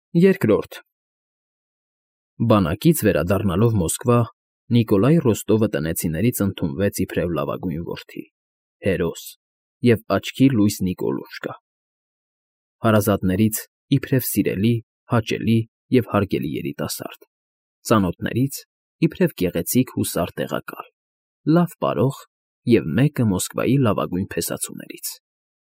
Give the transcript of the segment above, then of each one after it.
Երկրորդ Բանակից վերադառնալով Մոսկվա, Նիկոլայ Ռոստովը տնեցիներից ընդունվեց իբրև լավագույն որդի, հերոս և աչքի լույս Նիկոլուշկա, հարազատներից իբրև սիրելի, հաճելի և հարգելի երիտասարդ, ծանոթներից իբրև գեղեցիկ հուսար տեղակալ, լավ պարող և մեկը Մոսկվայի լավագույն փեսացուներից։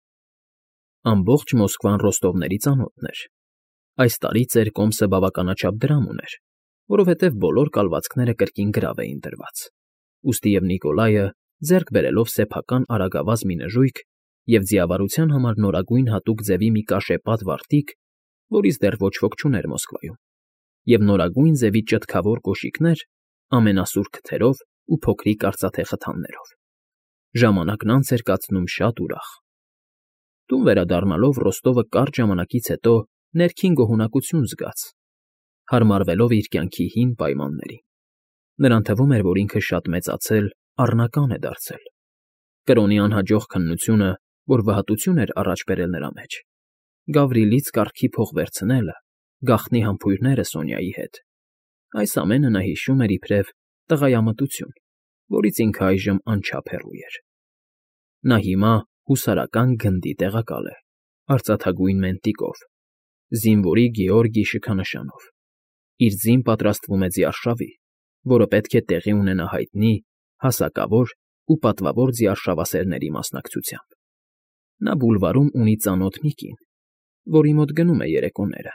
Ամբողջ Մոսկվան Ռոստովների ծանոթն էր։ Այս տարի ծեր կոմսը բավականաչափ դրամ ուներ, որովհետև բոլոր կալվածքները կրկին գրավ էին դրված, ուստի և Նիկոլայը, ձեռք բերելով սեփական արագավազ մի նժույգ և ձիավարության համար նորագույն հատուկ ձևի մի կաշեպատ վարտիք, որից դեռ ոչ ոք չուներ Մոսկվայում, և նորագույն ձևի ճտկավոր կոշիկներ ամենասուր քթերով ու փոքրիկ արծաթե խթաններով, ժամանակն անց էր կացնում շատ ուրախ։ Տուն վերադառնալով Ռոստովը կարճ ժամանակից հետո ներքին գոհունակություն զգաց, հարմարվելով իր կյանքի հին պայմաններին։ Նրան թվում էր, որ ինքը շատ մեծացել, առնական է դարձել։ Կրոնի անհաջող քննությունը, որ վհատություն էր առաջ բերել նրա մեջ, Գավրիլից կառքի փող վերցնելը, գաղտնի համբույրները Սոնյայի հետ, այս ամենը նա հիշում էր իբրև տղայամտություն, որից ինքը այժմ անչափ հեռու էր։ Նա հիմա հուսարական գնդի տեղակալ է, արծաթագույն մենտիկով, զինվորի Գեորգի շքանշանով։ Իր ձին պատրաստվում է ձիարշավի, որը պետք է տեղի ունենա հայտնի, հասակավոր ու պատվավոր ձիարշավասերների մասնակցությամբ։ Նա բուլվարում ունի ծանոթ մի կին, որի մոտ գնում է երեկոները։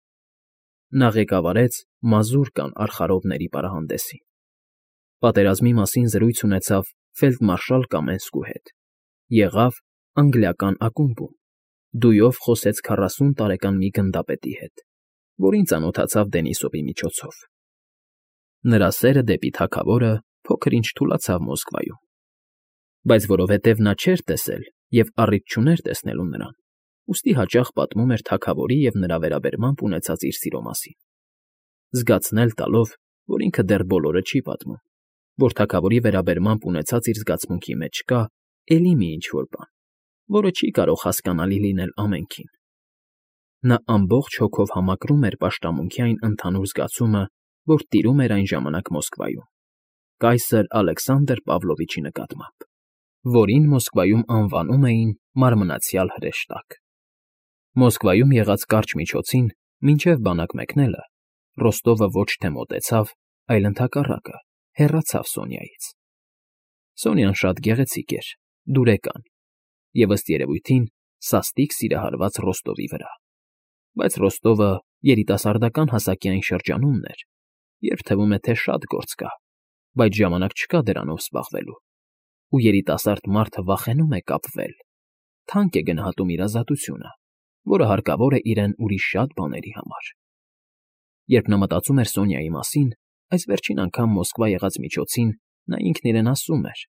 Նա ղեկավարեց մազուր արխարովների պարահանդեսին։ Պատերազմի մասին զրույց ունեցավ ֆելդմարշալ Կամենսկու հետ, եղավ անգլիական ակումբում, դույով խոսեց 40 տարեկան մի գնդապետի հետ, որին ծանոթացավ Դենիսովի միջոցով։ Նրա սերը դեպի թագավորը փոքր-ինչ թուլացավ Մոսկվայում, բայց որովհետև նա չէր տեսել և առիթ չուներ տեսնելու նրան, ուստի հաճախ պատմում էր թագավորի և նրա վերաբերմամբ ունեցած իր սիրո մասին, զգացնել տալով, որ ինքը դեռ բոլորը չի պատմում, որ թագավորի վերաբերմամբ ունեցած իր զգացմունքի մեջ կա էլի մի ինչ֊որ բան, որը չի կարող հասկանալի լինել ամենքին։ Նա ամբողջ հոգով համակրում էր պաշտամունքի այն ընդհանուր զգացումը, որ տիրում էր այն ժամանակ Մոսկվայում, կայսր Ալեքսանդր Պավլովիչի նկատմամբ, որին Մոսկվայում անվանում էին մարմնացյալ հրեշտակ։ Մոսկվայում եղած կարճ միջոցին, մինչև բանակ մեկնելը, Ռոստովը ոչ թե մոտեցավ, այլ ընդհակառակը, հեռացավ Սոնյայից։ Սոնյան շատ գեղեցիկ էր, դուրեկան և, ըստ երևույթին, սաստիկ սիրահարված Ռոստովի վրա, բայց Ռոստովը երիտասարդական հասակի այն շրջանումն էր, երբ թվում է, թե շատ գործ կա, բայց ժամանակ չկա դրանով զբաղվելու, ու երիտասարդ մարդը վախենում է կապվել, թանկ է գնահատում իր ազատությունը, որը հարկավոր է իրեն ուրիշ շատ բաների համար։ Երբ նա մտածում էր Սոնյայի մասին, այս վերջին անգամ Մոսկվա եղած միջոցին նա ինքն իրեն ասում էր.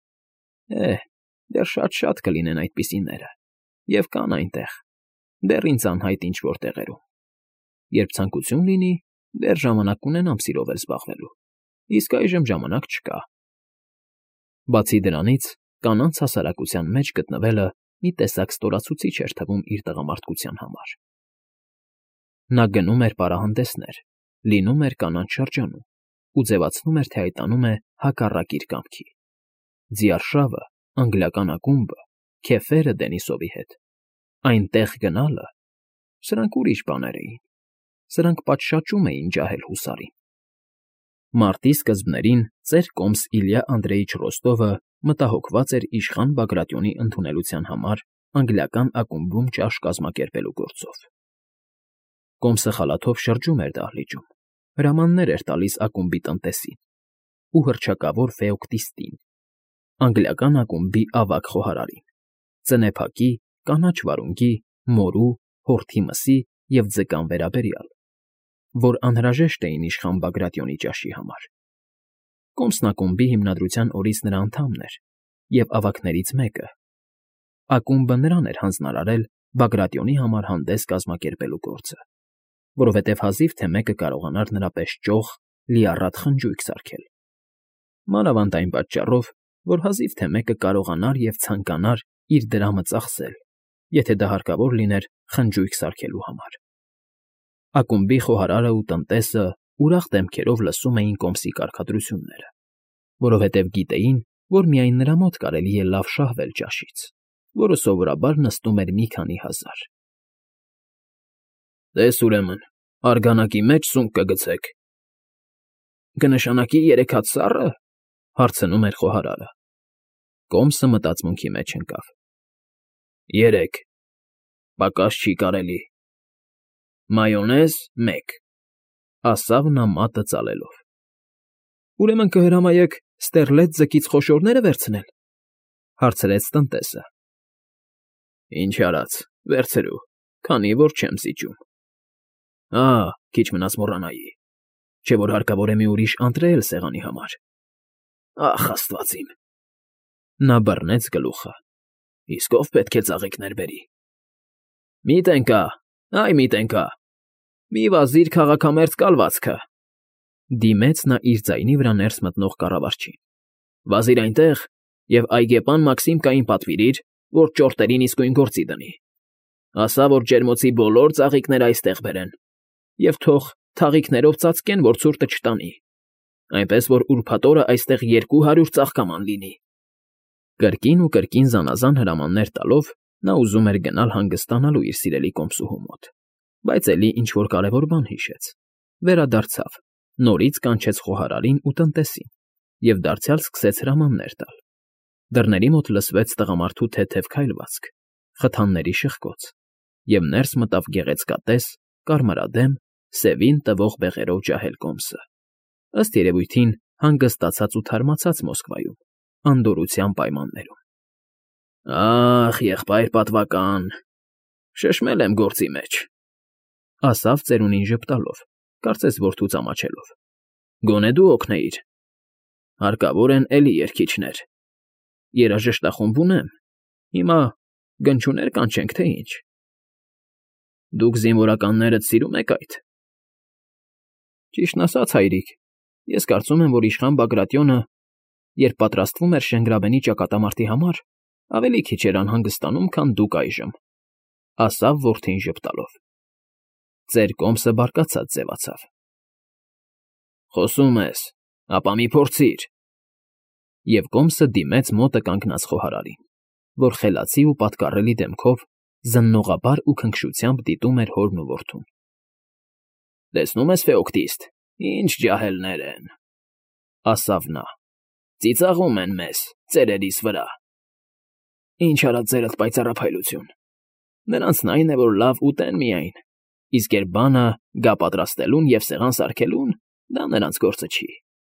դեռ շատ կլինեն այդպիսիները, և կան այնտեղ, դեռ ինձ անհայտ ինչ֊որ տեղերում։ Երբ ցանկություն լինի, դեռ ժամանակ կունենամ սիրով էլ զբաղվելու, իսկ այժմ ժամանակ չկա։ Բացի դրանից, կանանց հասարակության մեջ գտնվելը մի տեսակ ստորացուցիչ էր թվում իր տղամարդկության համար։ Նա գնում էր պարահանդեսներ, լինում էր կանանց շրջանում ու ձևացնում էր, թե այտանում է հակառակ իր կամքի։ Ձիարշավը, անգլիական ակումբը, քեֆերը Դենիսովի հետ, այնտեղ գնալը, սրանք ուրիշ բաներ էին, սրանք պատշաճում էին ջահել հուսարին։ Մարտի սկզբներին ծեր կոմս Իլյա Անդրեիչ Ռոստովը մտահոգված էր իշխան Բագրատյոնի ընդունելության համար անգլիական ակումբում ճաշ կազմակերպելու գործով։ Կոմսը խալաթով շրջում էր դահլիճում, հրամաններ էր տալիս ակումբի տնտեսին ու հռչակավոր Ֆեոկտիստին, անգլիական ակումբի ավագ խոհարարին, ծնեփակի, կանաչ վարունգի, մորու, հորթի մսի և ձկան վերաբերյալ, որ անհրաժեշտ էին իշխան Բագրատյոնի ճաշի համար։ Կոմսն ակումբի հիմնադրության օրից նրա անդամն էր և ավագներից մեկը։ Ակումբը նրան էր հանձնարարել Բագրատյոնի համար հանդես կազմակերպելու գործը, որովհետև հազիվ թե մեկը կարողանար նրա պես ճոխ, լիառատ խնջույք սարքել։ Մանավանդ այն պատճառով, որ հազիվ թե մեկը կարողանար և ցանկանար իր դրամը ծախսել, եթե դա հարկավոր լիներ խնջույք սարքելու համար։ Ակումբի խոհարարը ու տնտեսը ուրախ դեմքերով լսում էին Կոմսի կարգադրությունները, որովհետև գիտեին, որ միայն նրա մոտ կարելի է լավ շահվել ճաշից, որը սովորաբար նստում էր մի քանի հազար։ Տես ուրեմն, արգանակի մեջ սունկ կգցեք։ Կնշանակի 3 հատ սառը, հարցնում էր խոհարարը։ Կոմսը մտածմունքի մեջ ընկավ։ 3, պակաս չի կարելի։ Մայոնեզ 1, ասավ նա մատը ծալելով։ Ուրեմն կհրամայեք ստերլետ ձկից խոշորները վերցնել, հարցրեց տնտեսը։ Ինչ արած, վերցրու, քանի որ չեմ զիջում։ Քիչ մնաց մոռանայի, չէ որ հարկավոր է մի ուրիշ անտրել սեղանի համար։ Ախ, աստված իմ։ Նա բռնեց գլուխը։ Իսկ ով պետք է ծաղիկներ բերի։ Մի տենկա, այ մի տենկա։ Մի վազիր քաղաքամերձ կալվածքը։ Դիմեց նա իր ձայնի վրա ներս մտնող կառավարչին։ Վազիր այնտեղ և այգեպան Մաքսիմկային պատվիրիր, որ ճորտերին իսկույն գործի դնի։ Ասա, որ ջերմոցի բոլոր ծաղիկները այստեղ բերեն, և թող թաղիկներով ծածկեն, որ ցուրտը չտանի, այնպես որ ուրբաթ օրը այստեղ 200 ծաղկաման լինի։ Կրկին ու կրկին զանազան հրամաններ տալով նա ուզում էր գնալ հանգստանալու իր սիրելի Կոմսուհու մոտ, բայց էլի ինչ-որ կարևոր բան հիշեց։ Վերադարձավ, նորից կանչեց խոհարարին ու տնտեսին և դարձյալ սկսեց հրամաններ տալ։ Դռների մոտ լսվեց տղամարդու թեթև քայլվածք, խթանների շխկոց, և ներս մտավ գեղեցկատես, կարմրադեմ, սևին տվող բեղերով ջահել Կոմսը, ըստ երևույթին հանգստացած ու թարմացած Մոսկվայում, անդորրության պայմաններում։ Ախ, եղբայր պատվական, շշմել եմ գործի մեջ, ասավ ծերունին ժպտալով, կարծես որդուց ամաչելով։ Գոնե դու օգնեիր։ Հարկավոր են էլի երգիչներ։ Երաժշտախումբ ունեմ, հիմա գնչուներ կանչենք, թե ինչ։ Դուք զինվորականներդ սիրում եք այդ։ Ճիշտն ասած, հայրիկ, ես կարծում եմ, որ իշխան Բագրատյոնը, երբ պատրաստվում էր Շենգրաբենի ճակատամարտի համար, ավելի քիչ էր անհանգստանում, քան դուք այժմ, ասավ որդին ժպտալով։ Ծեր Կոմսը բարկացած ձևացավ։ Խոսում ես, ապա մի փորձիր։ Եվ Կոմսը դիմեց մոտը կանգնած խոհարարին, որ խելացի ու պատկառելի դեմքով զննողաբար ու քնքշությամբ դիտում էր հորն ու որդուն։ Տեսնում ես, Ֆեոկտիստ, ինչ ջահելներ են, ասավ նա, ծիծաղում են մեզ, ծերերիս վրա։ Ինչ արած ձերդ պայծառափայլություն։ Նրանցն այն է, որ լավ ուտեն միայն, իսկ երբ բանը գա պատրաստելուն և սեղան սարքելուն, դա նրանց գործը չի։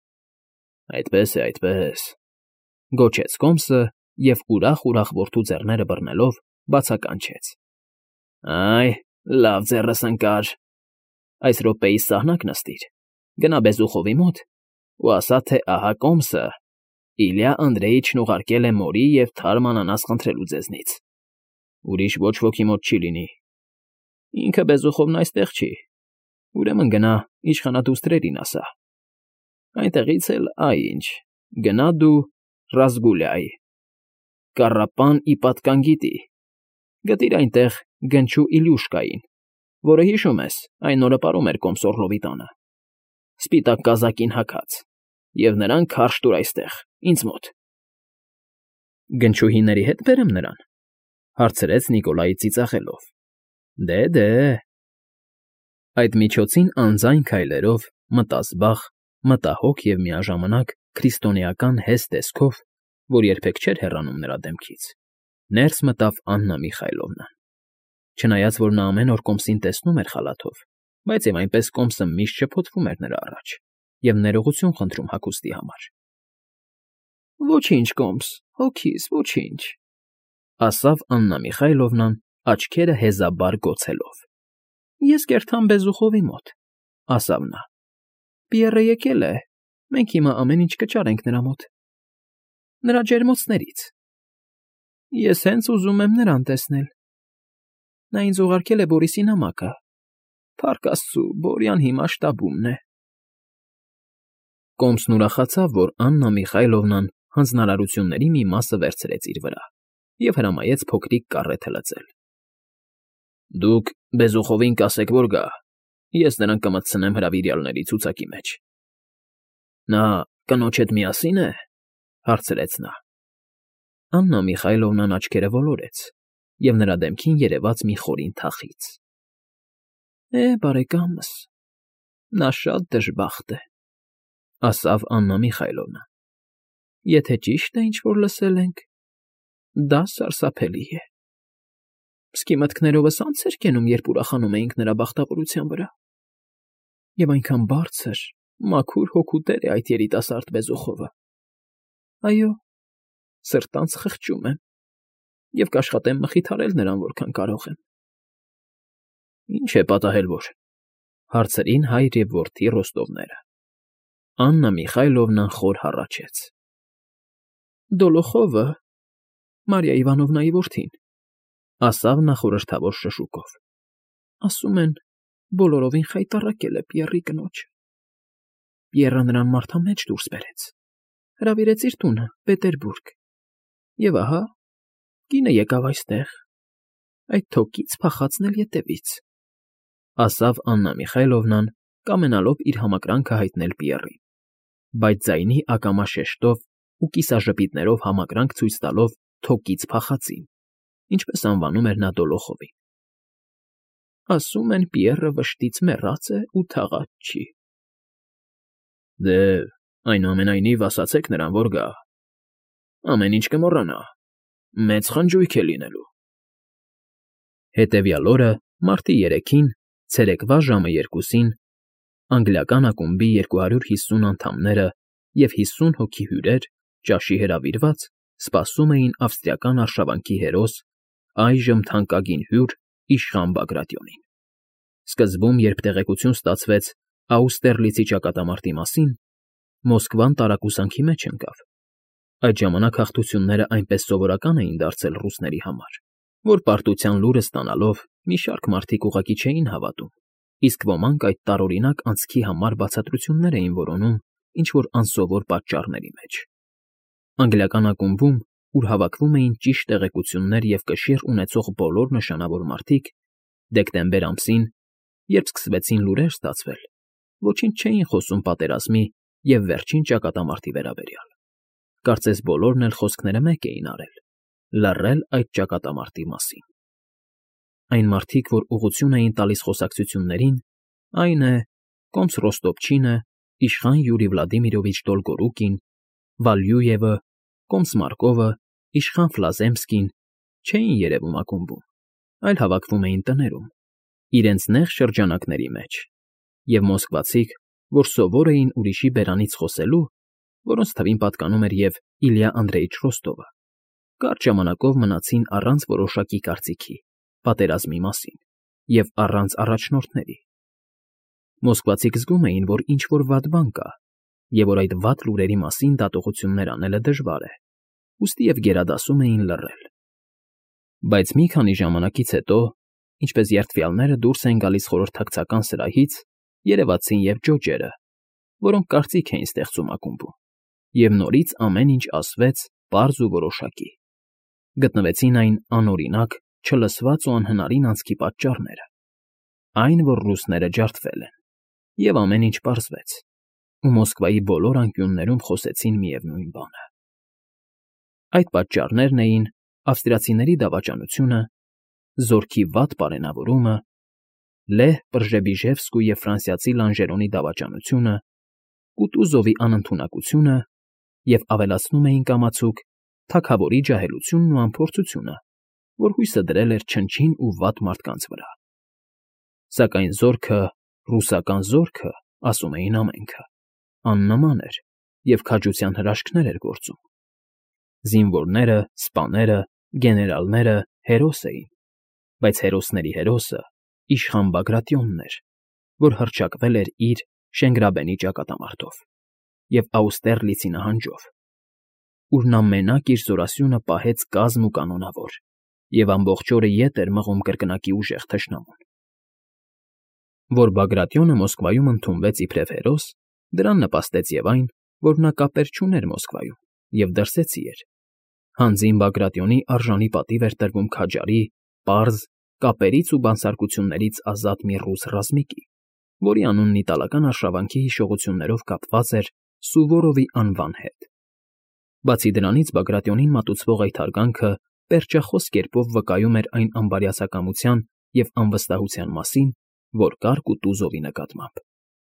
Այդպես է, այդպես, գոչեց Կոմսը և ուրախ որդու ձեռները բռնելով բացականչեց։ Այ, լավ ձեռս ընկար։ Այս րոպեիս սահնակ նստիր, գնա Բեզուխովի մոտ ու ասա, թե ահա Կոմսը Իլյա Անդրեիչն ուղարկել է մորի և թարմ անանաս խնդրելու ձեզնից։ Ուրիշ ոչ ոքի մոտ չի լինի։ Ինքը Բեզուխովն այստեղ չի։ Ուրեմն գնա իշխանադուստրերին ասա։ Այնտեղից էլ այ ինչ, գնա դու Ռազգուլյայի, Կառապան Իպատկան գիտի, գտիր այնտեղ գնչու Իլյուշկային, որը հիշում ես, այն օրը պարում էր Կոմսորլովի տանը, սպիտակ կազակին հագած, և նրան քարշ տուր այստեղ, ինձ մոտ։ Գնչուհիների հետ բերեմ նրան, հարցրեց Նիկոլայի ծիծաղելով։ Դե։ Այդ միջոցին անձայն քայլերով, մտազբաղ, մտահոգ և միաժամանակ քրիստոնեական հես տեսքով, որ երբեք չէր հեռանում նրա դեմքից, ներս մտավ Աննա Միխայլովնան։ Չնայած որ նա ամեն օր Կոմսին տեսնում էր խալաթով, բայց և այնպես Կոմսը միշտ շփոթվում էր նրա առաջ և ներողություն խնդրում հագուստի համար։ Ոչինչ, Կոմս, հոգիս, ոչինչ, ասավ Աննա Միխայլովնան, աչքերը հեզաբար գոցելով։ Ես կերթամ Բեզուխովի մոտ, ասավ նա։ Պիեռը եկել է, մենք հիմա ամեն ինչ կճարենք նրա մոտ։ Նրա ջերմոցներից։ Ես հենց ուզում եմ նրան տեսնել։ Նա ինձ ուղարկել է Բորիսի նամակը։ Փառք Աստծու, Բորյան հիմա շտաբումն է։ Կոմսն ուրախացավ, որ Աննա Միխայլովնան հանձնարարությունների մի մասը վերցրեց իր վրա և հրամայեց փոքրիկ կառեթը լցել։ Դուք Բեզուխովին կասեք, որ գա, ես նրան կմտցնեմ հրավիրյալների ցուցակի մեջ։ Նա կնոջ հետ միասի՞ն է, հարցրեց նա։ Աննա Միխայլովնան աչքերը ոլորեց, և նրա դեմքին երևաց մի խորին թախիծ։ Բարեկամս, նա շատ դժբախտ է, ասավ Աննա Միխայլովնան։ Եթե ճիշտ է, ինչ որ լսել ենք, դա սարսափելի է։ Իսկի մտքներովս անց էր կենում, երբ ուրախանում էինք նրա բախտավորության վրա։ Եվ այնքան բարձր, մաքուր հոգու տեր է այդ երիտասարդ վեզուխովը։ Այո, սրտանց խղճում եմ և կաշխատեմ մխիթարել նրան, որքան կարող եմ։ Ինչ է պատահել, որ, հարցրին հայր և որդի Ռոստովները։ Աննա Միխայլովնան խոր հառաչեց։ Դոլոխովը, Մարիա Իվանովնայի որդին, ասավ նա խորհրդավոր շշուկով։ Ասում են, բոլորովին խայտառակել է Պիեռի կնոջը։ Պիեռը նրան մարդամեջ դուրս բերեց, հրավիրեց իր տունը, Պետերբուրգ, և ահա, կինը եկավ այստեղ, այդ թոկից փախածն էլ ետևից, ասավ Աննա Միխայլովնան, կամենալով իր համակրանքը հայտնել Պիեռին, բայց ձայնի ակամա շեշտով ու կիսաժպիտներով համակրանք ցույց տալով թոկից փախածին, ինչպես անվանում էր նա Դոլոխովին։ Ասում են, Պիեռը վշտից մեռած է ու թաղած չի։ Դե, այնուամենայնիվ ասացեք նրան, որ գա։ Ամեն ինչ կմոռանա, մեծ խնջույք է լինելու։ Հետևյալ օրը, մարտի 3-ին, ցերեկվա ժամը 2-ին, անգլիական ակումբի 250 անդամները և 50 հոգի հյուրեր, ճաշի հրավիրված, սպասում էին ավստրիական արշավանքի հերոս, այժմ թանկագին հյուր իշխան Բագրատիոնին։ Սկզբում, երբ տեղեկություն ստացվեց Աուստերլիցի ճակատամարտի մասին, Մոսկվան տարակուսանքի մեջ ընկավ։ Այդ ժամանակ հաղթությունները այնպես սովորական էին դարձել ռուսների համար, որ պարտության լուրը ստանալով մի շարք մարդիկ ուղղակի չէին հավատում, իսկ ոմանք այդ տարօրինակ անցքի համար բացատրություններ էին որոնում ինչ-որ անսովոր պատճառների մեջ։ Անգլիական ակումբում, ուր հավաքվում էին ճիշտ տեղեկություններ և կշիռ ունեցող բոլոր նշանավոր մարդիկ, դեկտեմբեր ամսին, երբ սկսվեցին լուրեր ստացվել, ոչինչ չէին խոսում պատերազմի և վերջին ճակատամարտի վերաբերյալ։ Կարծես բոլորն էլ խոսքները մեկ էին արել՝ լռել այդ ճակատամարտի մասին։ Այն մարդիկ, որ ուղղություն էին տալիս խոսակցություններին, այն է, կոմս Ռոստոպչինը, իշխան Յուրի Վլադիմիրովիչ Դոլգորուկին, Վալյուևը, կոմս Մարկովը, իշխան Ֆլազեմսկին, չէին երևում ակումբում, այլ հավաքվում էին տներում, իրենց նեղ շրջանակների մեջ, և մոսկվացիք, որ սովոր էին ուրիշի բերանից խոսելու, որոնց թվին պատկանում էր և Իլյա Անդրեյիչ Ռոստովը, կարճ ժամանակով մնացին առանց որոշակի կարծիքի պատերազմի մասին և առանց առաջնորդների։ Մոսկվացիք զգում էին, որ ինչ-որ վատ բան կա, և որ այդ վատ լուրերի մասին դատողություններ անելը դժվար է, ուստի և գերադասում էին լռել։ Բայց մի քանի ժամանակից հետո, ինչպես երդվյալները դուրս են գալիս խորհրդակցական սրահից, երևացին և ջոջերը, որոնք կարծիք էին ստեղծում ակումբում, և նորից ամեն ինչ ասվեց պարզ ու որոշակի։ Գտնվեցին այն անօրինակ, չլսված ու անհնարին անցքի պատճառները, այն, որ ռուսները ջարդվել են, և ամեն ինչ պարզվեց, ու Մոսկվայի բոլոր անկյուններում խոսեցին միևնույն բանը։ Այդ պատճառներն էին ավստրիացիների դավաճանությունը, զորքի վատ պարենավորումը, Լեհ Պրժեբիժևսկու և ֆրանսիացի Լանժերոնի դավաճանությունը, Կուտուզովի անընդունակությունը և ավելացնում էին կամացուկ թագավորի ջահելությունն ու անփորձությունը, որ հույսը դրել էր չնչին ու վատ մարդկանց վրա։ Սակայն զորքը, ռուսական զորքը, ասում էին ամենքը, աննման էր և քաջության հրաշքներ էր գործում։ Զինվորները, սպաները, գեներալները հերոս էին, բայց հերոսների հերոսը իշխան Բագրատիոնն էր, որ հռչակվել էր իր Շենգրաբենի ճակատամարտով և Աուստերլիցի նահանջով, ուր նա մենակ իր զորասյունը պահեց կազմ ու կանոնավոր և ամբողջ օրը ետ էր մղում կրկնակի ուժեղ թշնամուն։ Որ Բագրատիոնը Մոսկվայում ընդունվեց իբրև հերոս, դրան նպաստեց և այն, որ նա կապեր չուներ Մոսկվայում և դրսեցի էր։ Հանձին Բագրատիոնի արժանի պատիվ էր տրվում քաջարի, պարզ, կապերից ու բանսարկություններից ազատ մի ռուս ռազմիկի, որի անունն իտալական արշավանքի հիշողություններով կապված էր Սուվորովի անվան հետ։ Բացի դրանից Բագրատիոնին մատուցվող այդ հարգանքը պերճախոս կերպով վկայում էր այն ամբարյացակամության և անվստահության մասին, որ կար Կուտուզովի նկատմամբ։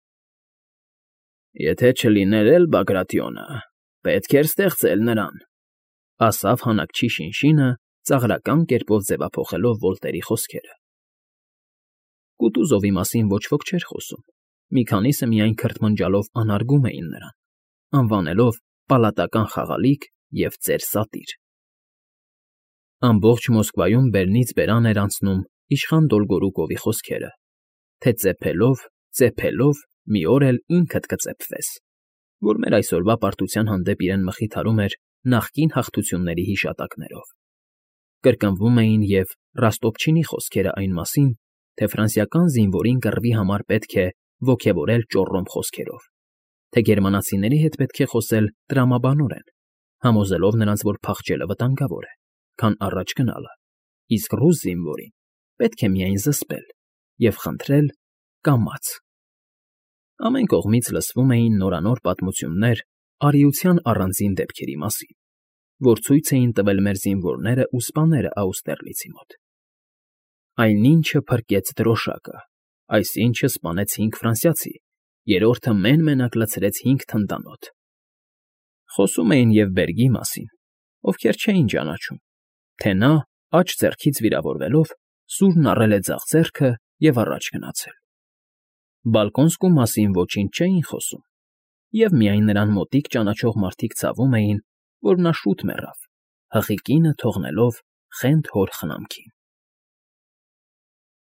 «Եթե չլիներ էլ Բագրատիոնը, պետք էր ստեղծել նրան», ասավ հանաքչի շինշինը, ծաղրական կերպով ձևափոխելով Վոլտերի խոսքերը։ Կուտուզովի մասին ոչ ոք չէր խոսում, մի քանիսը միայն քրթմնջալով անարգում էին նրան, անվանելով պալատական խաղալիք և ծեր սատիր։ Ամբողջ Մոսկվայում բերնից բերան էր անցնում իշխան Դոլգորուկովի խոսքերը, թե ծեփելով, մի օր էլ ինքդ կծեփվես, որ մեր այսօրվա պարտության հանդեպ իրեն մխիթարում էր նախկին հաղթությունների հիշատակներով։ Կրկնվում էին և Ռաստոպչինի խոսքերը այն մասին, թե ֆրանսիական զինվորին կռվի համար պետք է ոգևորել ճոռոմ խոսքերով, թե գերմանացիների հետ պետք է խոսել տրամաբանորեն, համոզելով նրանց, որ փախչելը վտանգավոր է, քան առաջ գնալը, իսկ ռուս զինվորին պետք է միայն զսպել և խնդրել կամաց։ Ամեն կողմից լսվում էին նորանոր պատմություններ արիության առանձին դեպքերի մասին, որ ցույց էին տվել մեր զինվորներն ու սպաները Աուստերլիցի մոտ։ Այնինչը փրկեց դրոշակը, այսինչը սպանեց 5 ֆրանսիացի, երրորդը մեն֊մենակ լցրեց 5 թնդանոթ։ Խոսում էին և Բերգի մասին, ովքեր չէին ճանաչում, թե նա, աջ ձեռքից վիրավորվելով, սուրն առել է ձախ ձեռքը և առաջ գնացել։ Բալկոնսկու մասին ոչինչ չէին խոսում, և միայն նրան մոտիկ ճանաչող մարդիկ ցավում էին, որ նա շուտ մեռավ, հղի կինը թողնելով խենթ հոր խնամքին։